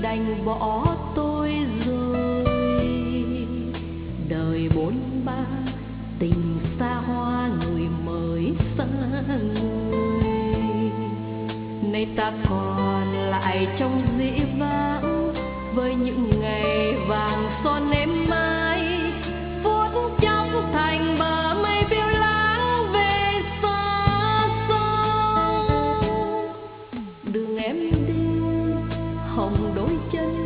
đành bỏ tôi rồi. Đời bôn ba tình xa hoa, người mới xa người. Nay ta còn lại trong dĩ vãng với những ngày vàng son êm mai, phút chốc thành bờ mây phiêu lãng về xa xăm. Đường em đi hồng đôi chân